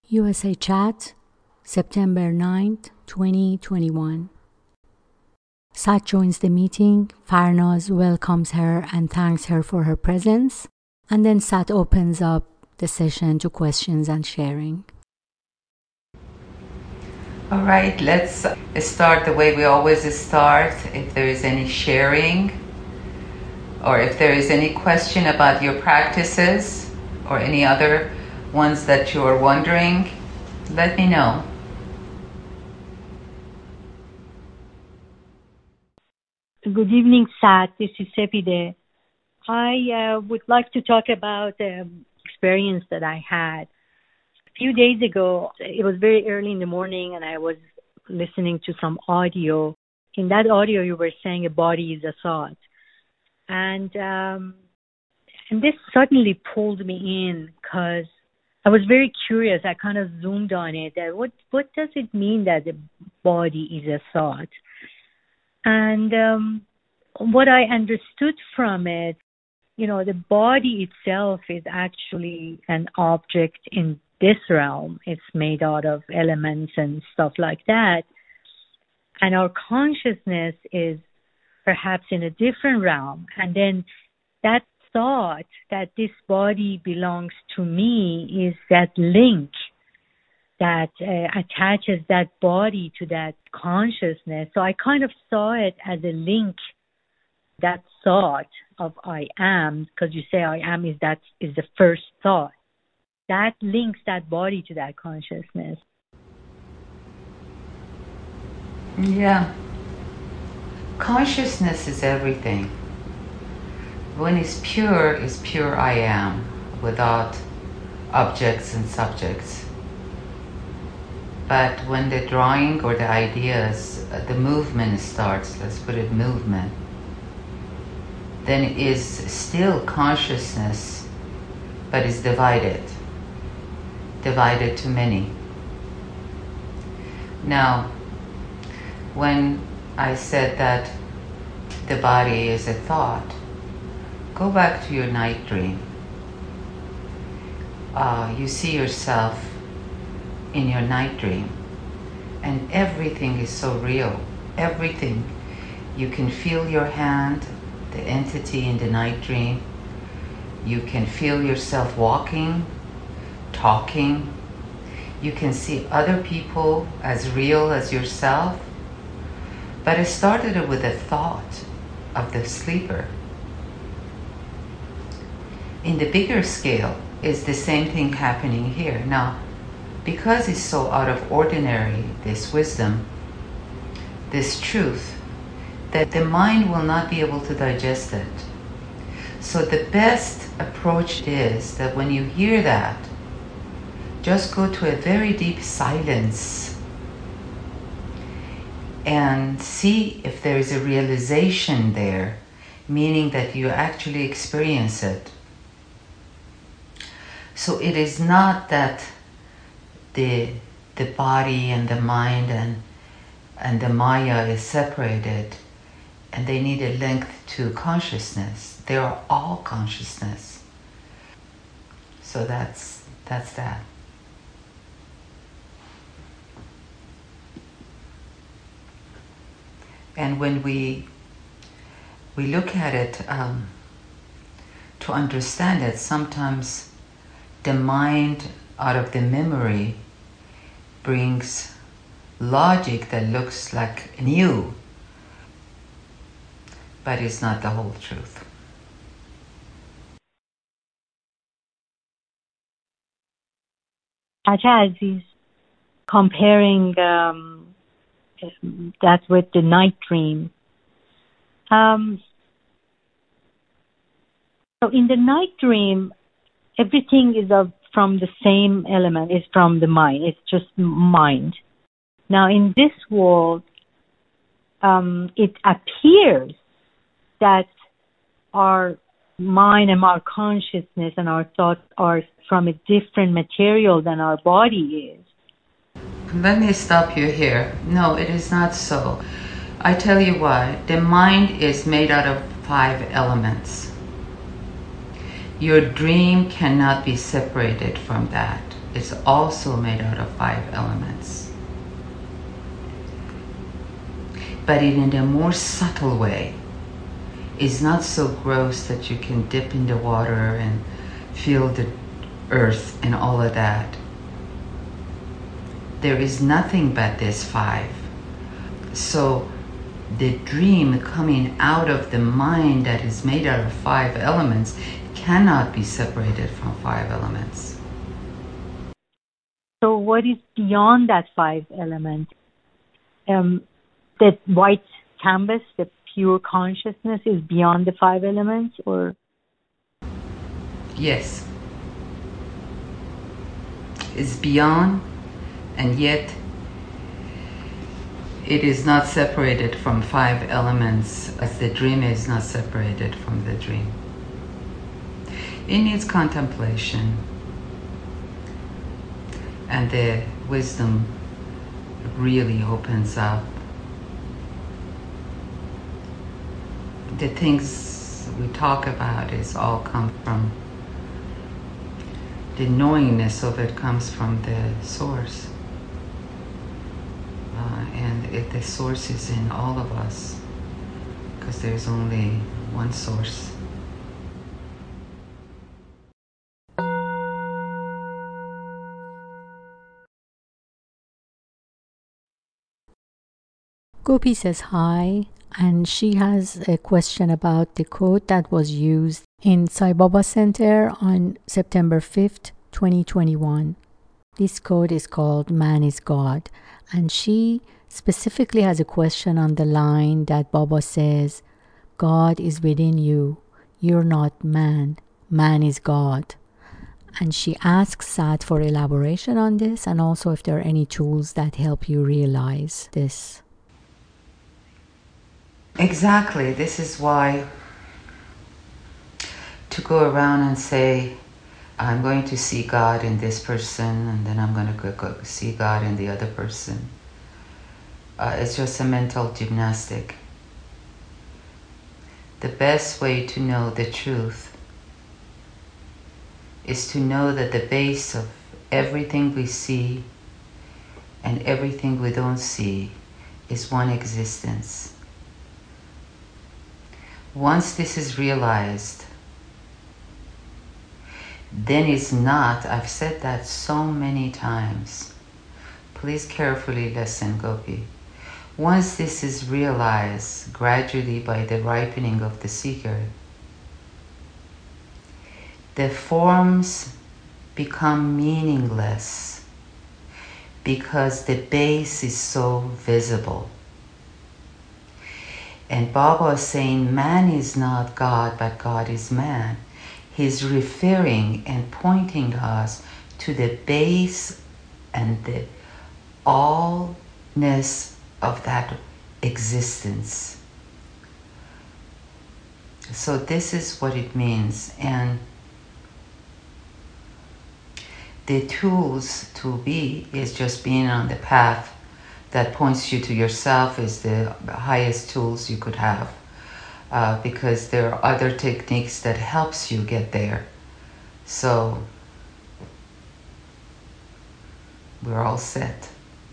USA Chat, September 9th, 2021. Sat joins the meeting. Farnaz welcomes her and thanks her for her presence. And then Sat opens up the session to questions and sharing. All right, let's start the way we always start. If there is any sharing, or if there is any question about your practices, or any other ones that you are wondering, let me know. Good evening, Sat. This is Sepide. I would like to talk about the experience that I had. A few days ago, it was very early in the morning, and I was listening to some audio. In that audio, you were saying a body is a thought. And this suddenly pulled me in because I was very curious. I kind of zoomed on it. What does it mean that the body is a thought? And what I understood from it, the body itself is actually an object in this realm. It's made out of elements and stuff like that. And our consciousness is perhaps in a different realm. And then that thought that this body belongs to me is that link that attaches that body to that consciousness. So I kind of saw it as a link, that thought of I am, because you say I am is the first thought. That links that body to that consciousness. Yeah. Consciousness is everything. When it's pure I am, without objects and subjects. But when the drawing or the ideas, the movement starts, let's put it movement, then it is still consciousness, but it's divided to many. Now, when I said that the body is a thought, go back to your night dream. You see yourself in your night dream, and everything is so real. Everything. You can feel your hand, the entity in the night dream. You can feel yourself walking, talking. You can see other people as real as yourself. But it started with a thought of the sleeper. In the bigger scale, is the same thing happening here. Now, because it's so out of ordinary, this wisdom, this truth, that the mind will not be able to digest it. So the best approach is that when you hear that, just go to a very deep silence and see if there is a realization there, meaning that you actually experience it. So it is not that the body and the mind and the Maya is separated and they need a link to consciousness. They are all consciousness. So that's that. And when we look at it, to understand it, sometimes the mind out of the memory brings logic that looks like new, but it's not the whole truth. Acha Aziz, comparing that with the night dream. So in the night dream, everything is from the same element, is from the mind. It's just mind. Now in this world, it appears that our mind and our consciousness and our thoughts are from a different material than our body is. Let me stop you here. No, it is not so. I tell you why. The mind is made out of 5 elements. Your dream cannot be separated from that. is also made out of 5 elements. But in a more subtle way. It's not so gross that you can dip in the water and feel the earth and all of that. There is nothing but this 5. So the dream coming out of the mind that is made out of 5 elements cannot be separated from 5 elements. So what is beyond that 5 elements? That white canvas, the pure consciousness, is beyond the 5 elements, or? Yes. It's beyond, and yet it is not separated from 5 elements, as the dream is not separated from the dream. It needs contemplation, and the wisdom really opens up. The things we talk about is all come from the knowingness of it, comes from the source. And the source is in all of us, because there's only one source. Gopi says hi, and she has a question about the code that was used in Sai Baba Center on September 5th, 2021. This code is called Man is God, and she specifically has a question on the line that Baba says, God is within you, you're not man, man is God. And she asks Sat for elaboration on this, and also if there are any tools that help you realize this. Exactly. This is why to go around and say, I'm going to see God in this person, and then I'm going to go see God in the other person. It's just a mental gymnastic. The best way to know the truth is to know that the base of everything we see and everything we don't see is one existence. Once this is realized, then it's not, I've said that so many times. Please carefully listen, Gopi. Once this is realized gradually by the ripening of the seeker, the forms become meaningless because the base is so visible. And Baba is saying man is not God, but God is man. He's referring and pointing us to the base and the allness of that existence. So this is what it means. And the tools to be is just being on the path that points you to yourself is the highest tools you could have. Because there are other techniques that helps you get there. So we're all set.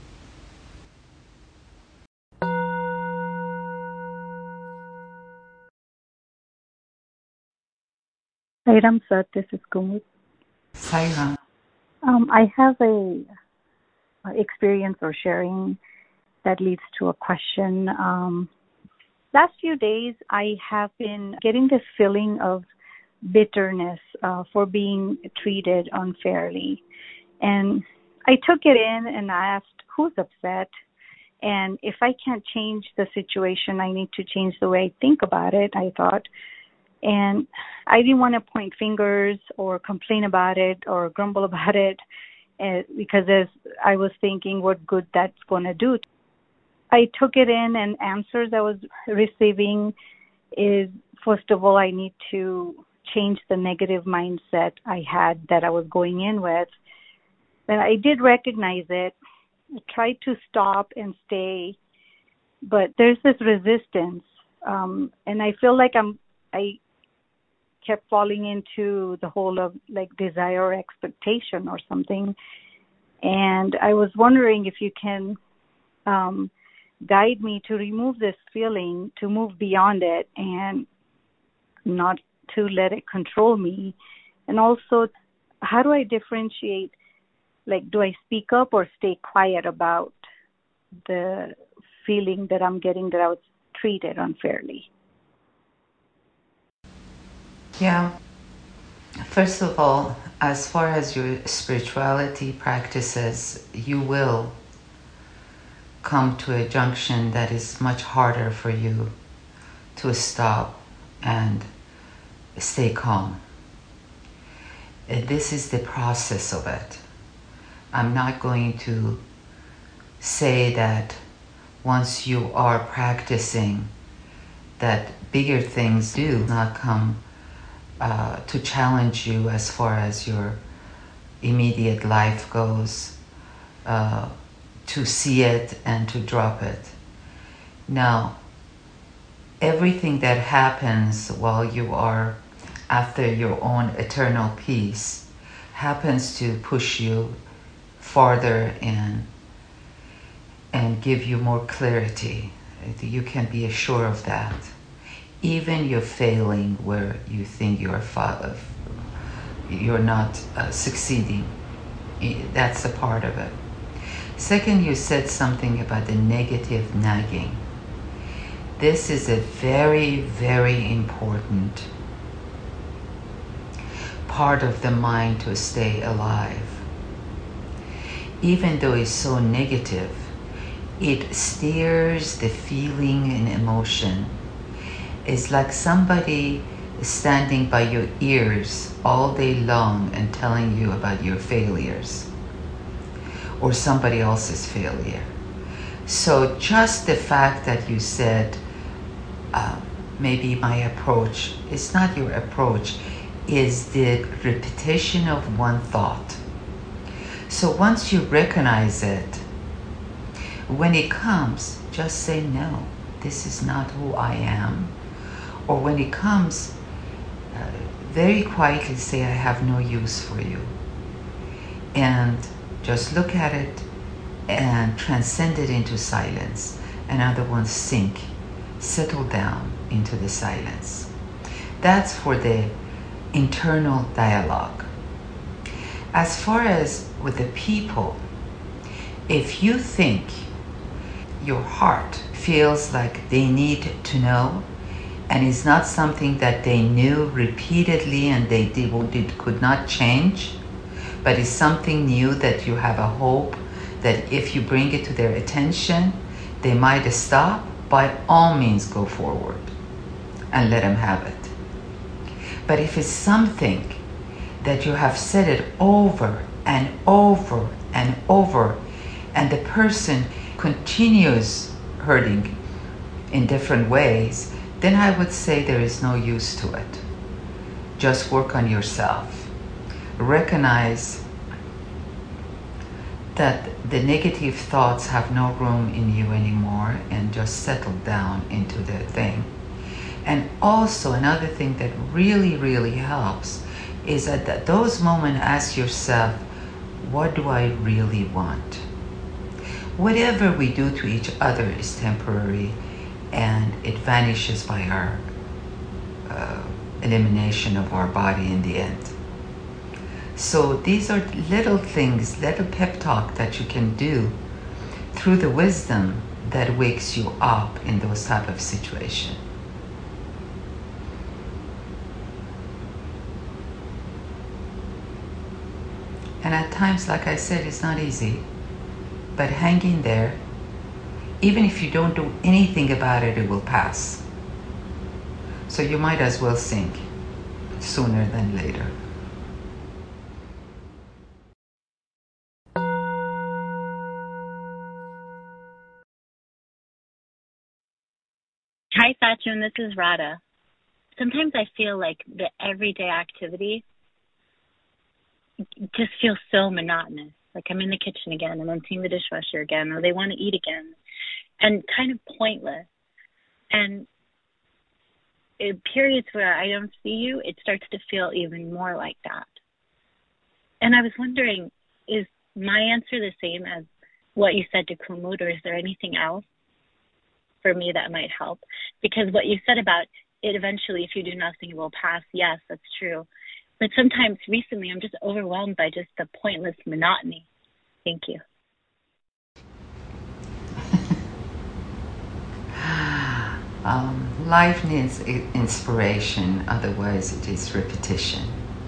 Sairam Sir, this is Kumud. Sairam. I have a experience or sharing that leads to a question. Last few days, I have been getting this feeling of bitterness for being treated unfairly. And I took it in and asked, who's upset? And if I can't change the situation, I need to change the way I think about it, I thought. And I didn't want to point fingers or complain about it or grumble about it because as I was thinking what good that's going to do. I took it in, and answers I was receiving is, first of all, I need to change the negative mindset I had that I was going in with. But I did recognize it, I tried to stop and stay, but there's this resistance. And I feel like kept falling into the hole of like desire or expectation or something. And I was wondering if you can guide me to remove this feeling, to move beyond it and not to let it control me. And also, how do I differentiate, like, do I speak up or stay quiet about the feeling that I'm getting that I was treated unfairly? Yeah. First of all, as far as your spirituality practices, you will come to a junction that is much harder for you to stop and stay calm. This is the process of it. I'm not going to say that once you are practicing that bigger things do not come to challenge you as far as your immediate life goes, to see it and to drop it. Now, everything that happens while you are after your own eternal peace happens to push you farther in and give you more clarity. You can be assured of that. Even you're failing where you think you're not succeeding, that's a part of it. Second, you said something about the negative nagging. This is a very, very important part of the mind to stay alive. Even though it's so negative, it steers the feeling and emotion. It's like somebody standing by your ears all day long and telling you about your failures or somebody else's failure. So just the fact that you said, maybe my approach is not your approach, is the repetition of one thought. So once you recognize it, when it comes, just say, no, this is not who I am. Or when it comes, very quietly say, I have no use for you. And just look at it and transcend it into silence. And other ones sink, settle down into the silence. That's for the internal dialogue. As far as with the people, if you think your heart feels like they need to know, and it's not something that they knew repeatedly and they could not change, but it's something new that you have a hope that if you bring it to their attention, they might stop, by all means go forward and let them have it. But if it's something that you have said it over and over and over, and the person continues hurting in different ways, then I would say there is no use to it. Just work on yourself. Recognize that the negative thoughts have no room in you anymore and just settle down into the thing. And also another thing that really, really helps is at those moments ask yourself, what do I really want? Whatever we do to each other is temporary and it vanishes by our elimination of our body in the end. So these are little things, little pep talk that you can do through the wisdom that wakes you up in those type of situations. And at times, like I said, it's not easy, but hang in there. Even if you don't do anything about it, it will pass. So you might as well sink sooner than later. Hi, Sachun. This is Radha. Sometimes I feel like the everyday activity just feels so monotonous. Like I'm in the kitchen again, and I'm emptying the dishwasher again, or they want to eat again, and kind of pointless. And in periods where I don't see you, it starts to feel even more like that. And I was wondering, is my answer the same as what you said to Kumud, or is there anything else for me that might help? Because what you said about it eventually, if you do nothing, it will pass. Yes, that's true. But sometimes recently I'm just overwhelmed by just the pointless monotony. Thank you. Life needs inspiration, otherwise it is repetition.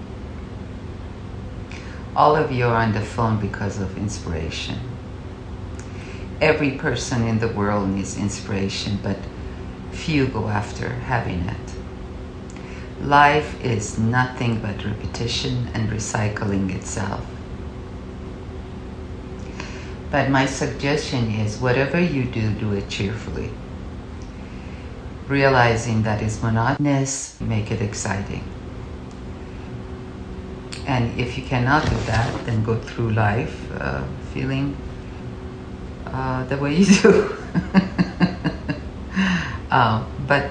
All of you are on the phone because of inspiration. Every person in the world needs inspiration, but few go after having it. Life is nothing but repetition and recycling itself. But my suggestion is, whatever you do, do it cheerfully. Realizing that it's monotonous, make it exciting. And if you cannot do that, then go through life feeling the way you do. But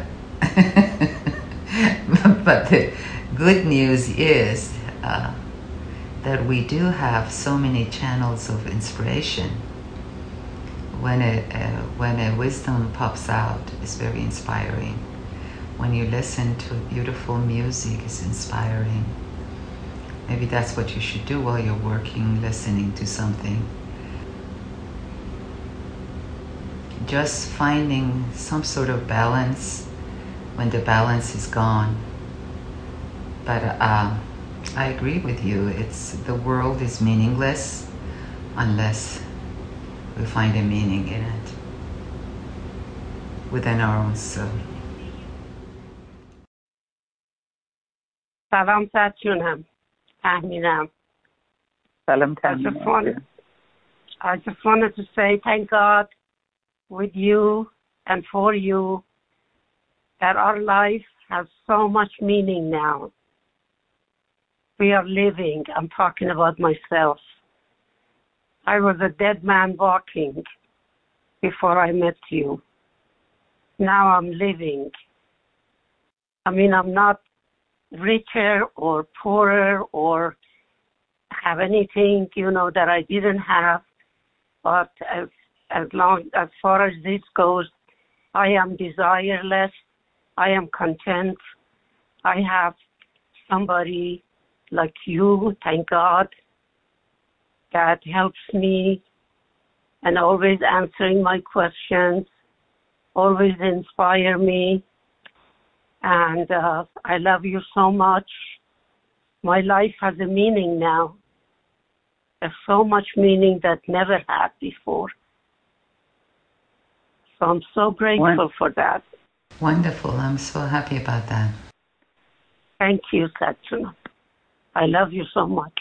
but the good news is that we do have so many channels of inspiration. When a wisdom pops out, it's very inspiring. When you listen to beautiful music, it's inspiring. Maybe that's what you should do while you're working, listening to something. Just finding some sort of balance when the balance is gone. But I agree with you. The world is meaningless unless we find a meaning in it within our own soul. سلام سعد جونم. فهمیدم. سلام I just wanted to say thank God with you and for you that our life has so much meaning now. We are living. I'm talking about myself. I was a dead man walking before I met you. Now I'm living. I mean, I'm not richer or poorer or have anything, that I didn't have. But as far as this goes, I am desireless. I am content. I have somebody like you, thank God, that helps me and always answering my questions, always inspire me. And I love you so much. My life has a meaning now. There's so much meaning that never had before. So I'm so grateful for that. Wonderful. I'm so happy about that. Thank you, Satchana. I love you so much.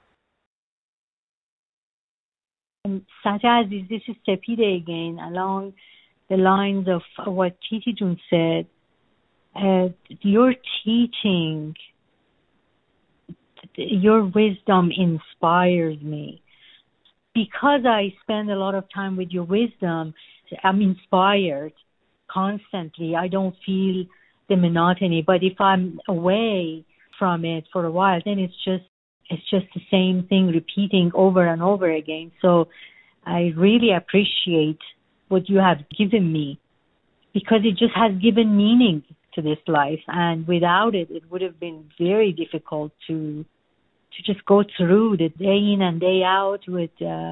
Satya Aziz, this is Tepide again, along the lines of what Titi Jun said. Your teaching, your wisdom inspires me. Because I spend a lot of time with your wisdom, I'm inspired constantly. I don't feel the monotony. But if I'm away from it for a while, then it's just the same thing repeating over and over again. So I really appreciate what you have given me, because it just has given meaning to this life. And without it, it would have been very difficult to just go through the day in and day out with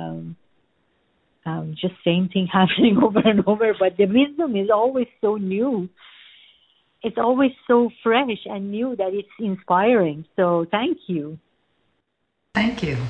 just same thing happening over and over. But the wisdom is always so new. It's always so fresh and new that it's inspiring. So thank you. Thank you.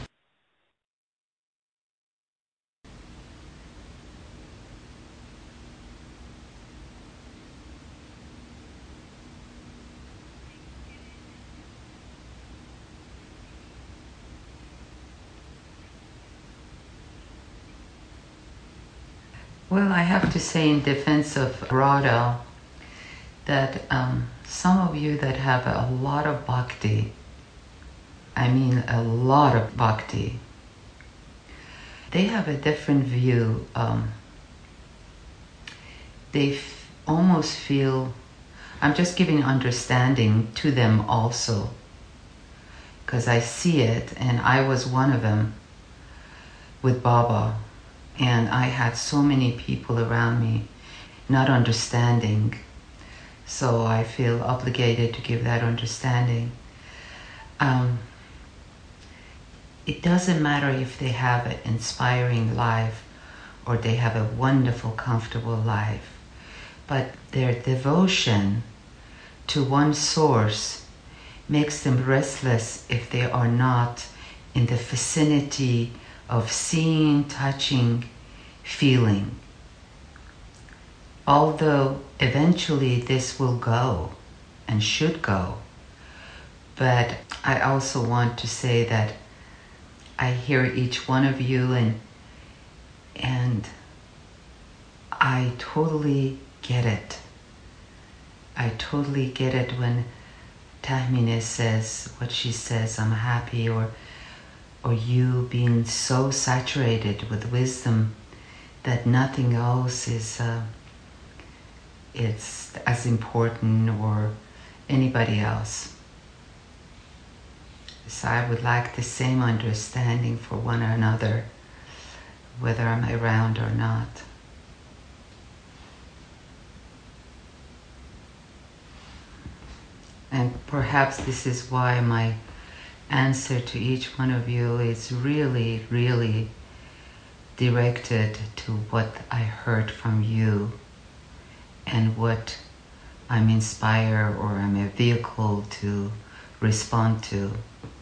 Well, I have to say in defense of Radha that some of you that have a lot of bhakti, I mean a lot of bhakti, they have a different view. They almost feel I'm just giving understanding to them also, because I see it, and I was one of them with Baba, and I had so many people around me not understanding, so I feel obligated to give that understanding. It doesn't matter if they have an inspiring life or they have a wonderful, comfortable life, but their devotion to one source makes them restless if they are not in the vicinity of seeing, touching, feeling. Although eventually this will go and should go, but I also want to say that I hear each one of you, and I totally get it. I totally get it when Tahmine says what she says, I'm happy, or you being so saturated with wisdom that nothing else is it's as important, or anybody else. So I would like the same understanding for one another, whether I'm around or not. And perhaps this is why my answer to each one of you is really, really directed to what I heard from you and what I'm inspired or I'm a vehicle to respond to.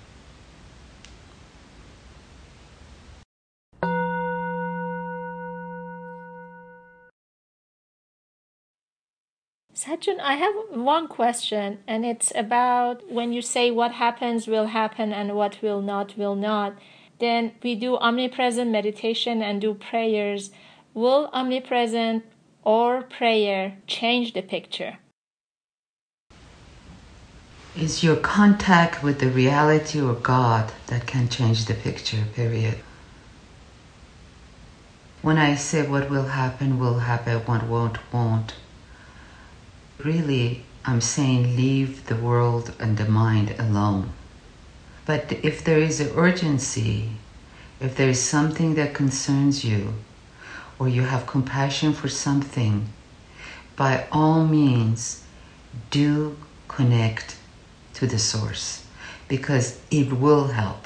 Sajjan, I have one question, and it's about when you say what happens will happen and what will not, then we do omnipresent meditation and do prayers. Will omnipresent or prayer change the picture? It's your contact with the reality or God that can change the picture, period. When I say what will happen, what won't. Really, I'm saying leave the world and the mind alone. But if there is an urgency, if there is something that concerns you, or you have compassion for something, by all means, do connect to the source, because it will help.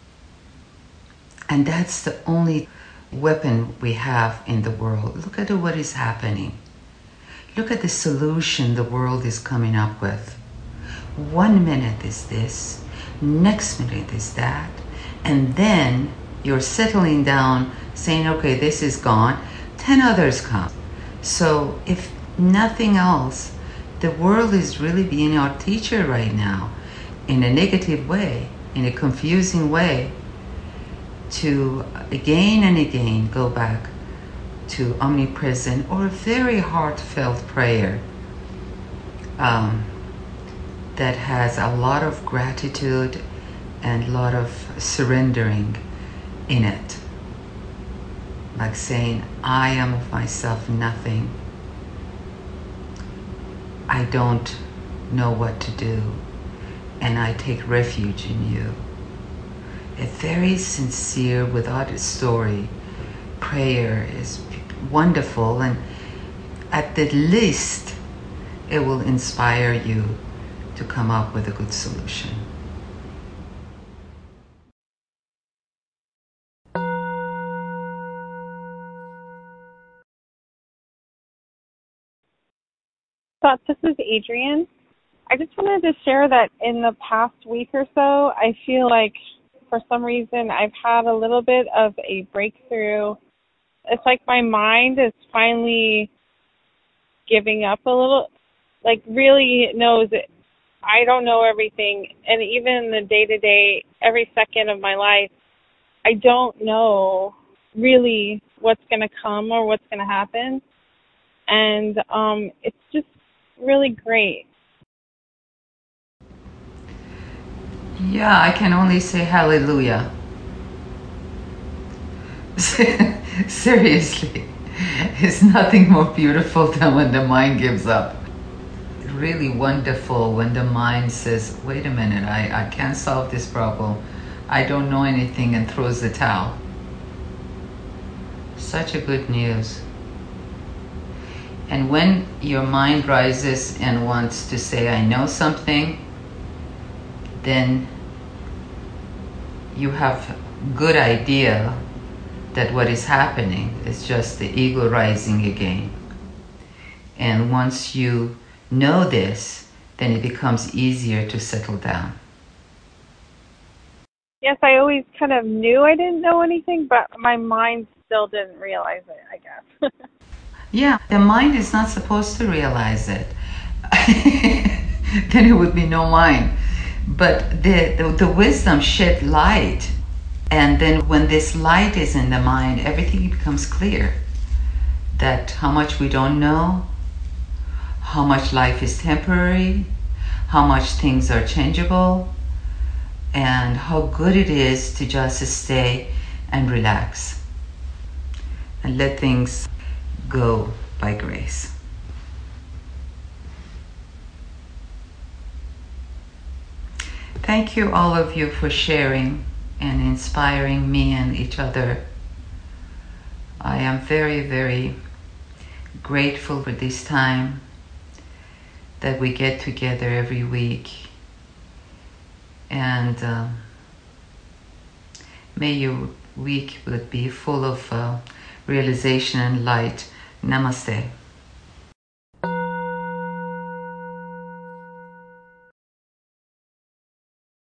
And that's the only weapon we have in the world. Look at what is happening. Look at the solution the world is coming up with. 1 minute is this, next minute is that, and then you're settling down saying, okay, this is gone, 10 others come. So if nothing else, the world is really being our teacher right now in a negative way, in a confusing way, to again and again go back to omnipresent or a very heartfelt prayer that has a lot of gratitude and a lot of surrendering in it. Like saying, I am of myself nothing. I don't know what to do, and I take refuge in you. A very sincere, without a story, prayer is wonderful, and at the least it will inspire you to come up with a good solution. Thought this is Adrienne. I just wanted to share that in the past week or so, I feel like for some reason I've had a little bit of a breakthrough. It's like my mind is finally giving up a little, like really knows it. I don't know everything. And even in the day-to-day, every second of my life, I don't know really what's going to come or what's going to happen. And it's just really great. Yeah, I can only say hallelujah. Seriously, it's nothing more beautiful than when the mind gives up. really wonderful when the mind says, wait a minute, I can't solve this problem. I don't know anything, and throws the towel. Such a good news. And when your mind rises and wants to say, I know something, then you have good idea that what is happening is just the ego rising again. And once you know this, then it becomes easier to settle down. Yes, I always kind of knew I didn't know anything, but my mind still didn't realize it, I guess. Yeah, the mind is not supposed to realize it. Then it would be no mind. But the wisdom shed light. And then when this light is in the mind, everything becomes clear. That how much we don't know, how much life is temporary, how much things are changeable, and how good it is to just stay and relax and let things go by grace. Thank you, all of you, for sharing and inspiring me and each other. I am very, very grateful for this time that we get together every week. And may your week be full of realization and light. Namaste.